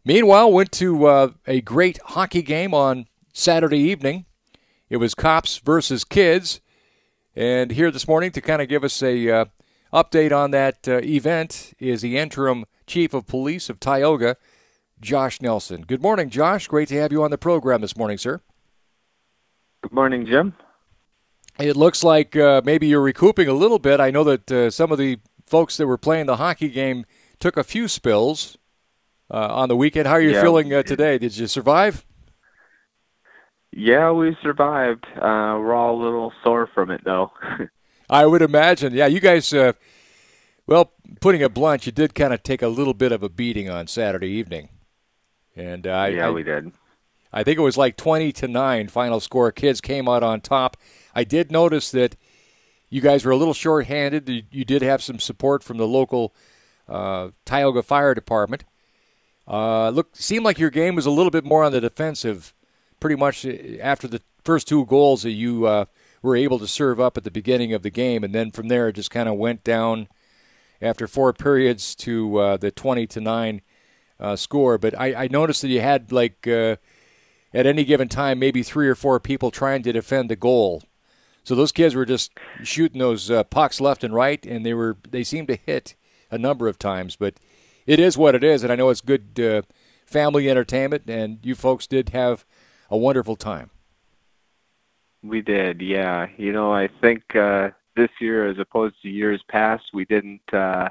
Meanwhile, went to a great hockey game on Saturday evening. It was Cops versus Kids. And here this morning to kind of give us a update on that event is the interim chief of police of Tioga, Josh Nelson. Good morning, Josh. Great to have you on the program this morning, sir. Good morning, Jim. It looks like maybe you're recouping a little bit. I know that some of the folks that were playing the hockey game took a few spills on the weekend. How are you feeling today? Did you survive? Yeah, we survived. We're all a little sore from it, though. I would imagine. Yeah, you guys, well, putting it blunt, you did kind of take a little bit of a beating on Saturday evening. And we did. I think it was like 20-9 final score. Kids came out on top. I did notice that you guys were a little short-handed. You did have some support from the local Tioga Fire Department. Seemed like your game was a little bit more on the defensive, pretty much after the first two goals that you were able to serve up at the beginning of the game, and then from there it just kind of went down after four periods to the 20-9 score. But I noticed that you had at any given time maybe three or four people trying to defend the goal. So those kids were just shooting those pucks left and right, and they seemed to hit a number of times. But it is what it is, and I know it's good family entertainment, and you folks did have a wonderful time. We did, yeah. I think this year, as opposed to years past, we didn't.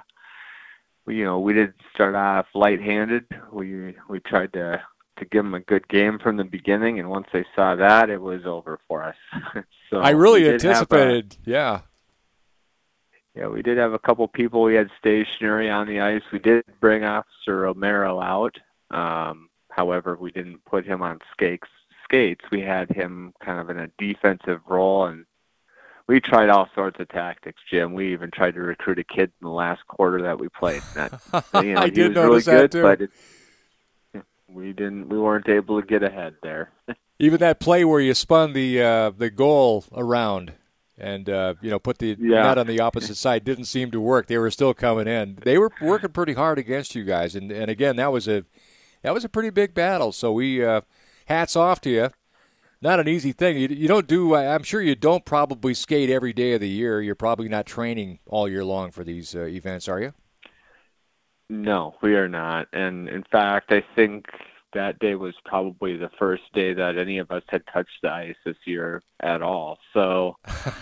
We did start off light-handed. We tried to give them a good game from the beginning, and once they saw that, it was over for us. So I really anticipated, yeah. Yeah, we did have a couple people we had stationary on the ice. We did bring Officer Romero out. However, we didn't put him on skates. We had him kind of in a defensive role, and we tried all sorts of tactics, Jim. We even tried to recruit a kid in the last quarter that we played. I did notice really that good, too. But we weren't able to get ahead there. Even that play where you spun the goal around and put the net on the opposite side didn't seem to work. They were still coming in. They were working pretty hard against you guys, and again that was a pretty big battle. So we hats off to you. Not an easy thing. You don't do. I'm sure you don't probably skate every day of the year. You're probably not training all year long for these events, are you? No, we are not. And in fact, I think that day was probably the first day that any of us had touched the ice this year at all. So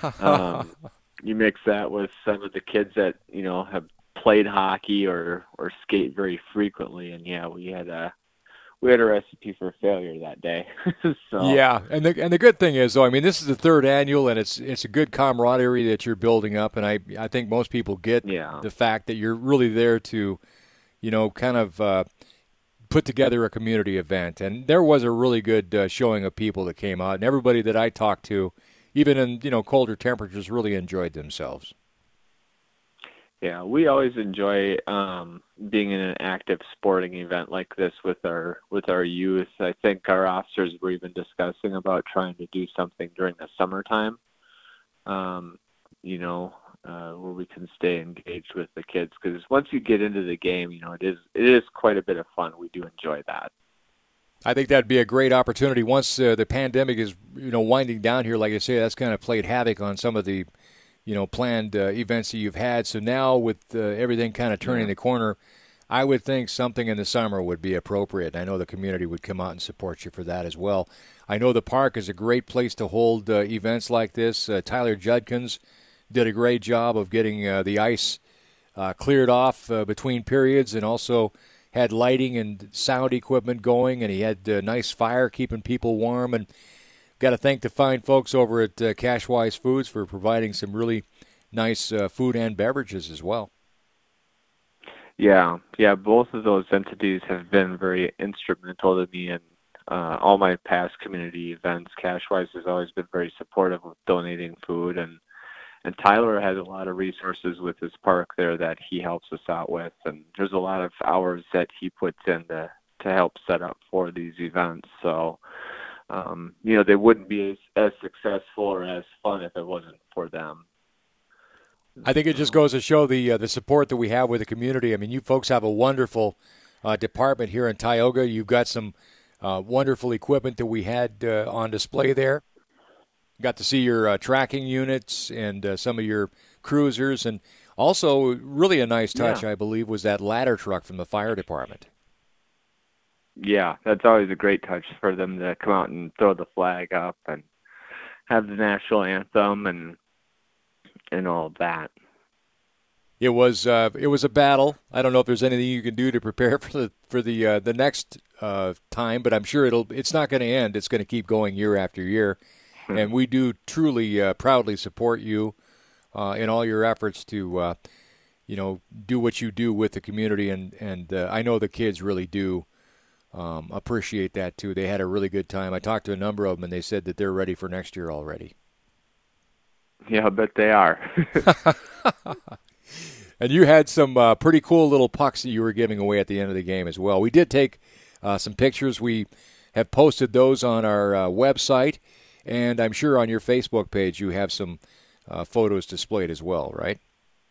you mix that with some of the kids that have played hockey or skate very frequently, and we had a recipe for failure that day. So. Yeah, and the good thing is, though, I mean, this is the third annual, and it's a good camaraderie that you're building up, and I think most people get the fact that you're really there to, kind of put together a community event. And there was a really good showing of people that came out, and everybody that I talked to, even in colder temperatures, really enjoyed themselves. Yeah, we always enjoy being in an active sporting event like this with our youth. I think our officers were even discussing about trying to do something during the summertime, where we can stay engaged with the kids. Because once you get into the game, it is quite a bit of fun. We do enjoy that. I think that'd be a great opportunity once the pandemic is winding down here. Like I say, that's kind of played havoc on some of the planned events that you've had. So now with everything kind of turning the corner, I would think something in the summer would be appropriate. I know the community would come out and support you for that as well. I know the park is a great place to hold events like this. Tyler Judkins did a great job of getting the ice cleared off between periods, and also had lighting and sound equipment going, and he had nice fire keeping people warm. And got to thank the fine folks over at Cashwise Foods for providing some really nice food and beverages as well. Yeah, both of those entities have been very instrumental to me in all my past community events. Cashwise has always been very supportive of donating food, and Tyler has a lot of resources with his park there that he helps us out with, and there's a lot of hours that he puts in to help set up for these events. So they wouldn't be as successful or as fun if it wasn't for them. I think it just goes to show the support that we have with the community. I mean, you folks have a wonderful department here in Tioga. You've got some wonderful equipment that we had on display there. Got to see your tracking units and some of your cruisers, and also really a nice touch, I believe, was that ladder truck from the fire department. Yeah, that's always a great touch for them to come out and throw the flag up and have the national anthem and all of that. It was a battle. I don't know if there's anything you can do to prepare for the next time, but I'm sure it's not going to end. It's going to keep going year after year, and we do truly proudly support you in all your efforts to do what you do with the community, and I know the kids really do appreciate that too. They had a really good time. I talked to a number of them, and they said that they're ready for next year already. Yeah, I bet they are. And you had some pretty cool little pucks that you were giving away at the end of the game as well. We did take some pictures. We have posted those on our website, and I'm sure on your Facebook page you have some photos displayed as well, right?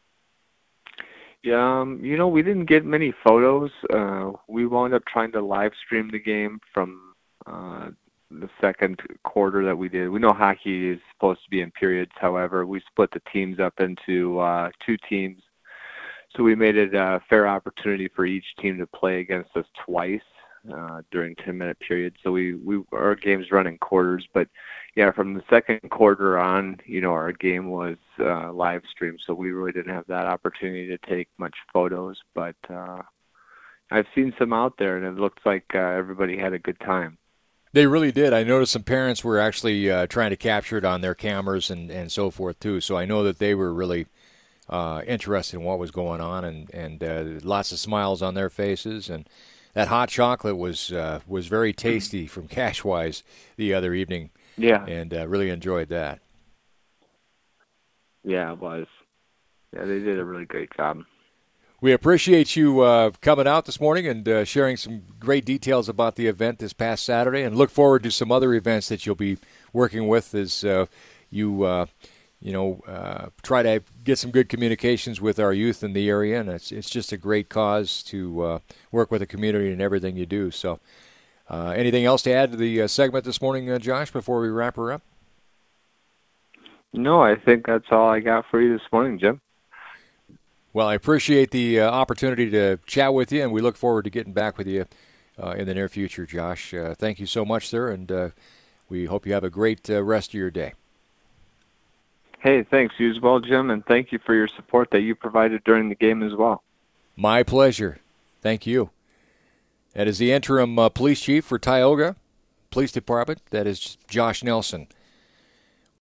Yeah, we didn't get many photos. We wound up trying to live stream the game from the second quarter that we did. We know hockey is supposed to be in periods. However, we split the teams up into 2 teams. So we made it a fair opportunity for each team to play against us twice during 10-minute periods. So our games run in quarters. But, yeah, from the second quarter on, our game was live streamed. So we really didn't have that opportunity to take much photos. But I've seen some out there, and it looks like everybody had a good time. They really did. I noticed some parents were actually trying to capture it on their cameras and so forth, too. So I know that they were really interested in what was going on, and lots of smiles on their faces. And that hot chocolate was very tasty from Cashwise the other evening. Yeah. And really enjoyed that. Yeah, it was. Yeah, they did a really great job. We appreciate you coming out this morning and sharing some great details about the event this past Saturday, and look forward to some other events that you'll be working with as you try to get some good communications with our youth in the area, and it's just a great cause to work with the community and everything you do. So anything else to add to the segment this morning, Josh, before we wrap her up? No, I think that's all I got for you this morning, Jim. Well, I appreciate the opportunity to chat with you, and we look forward to getting back with you in the near future, Josh. Thank you so much, sir, and we hope you have a great rest of your day. Hey, thanks. You as well, Jim, and thank you for your support that you provided during the game as well. My pleasure. Thank you. That is the interim police chief for Tioga Police Department. That is Josh Nelson.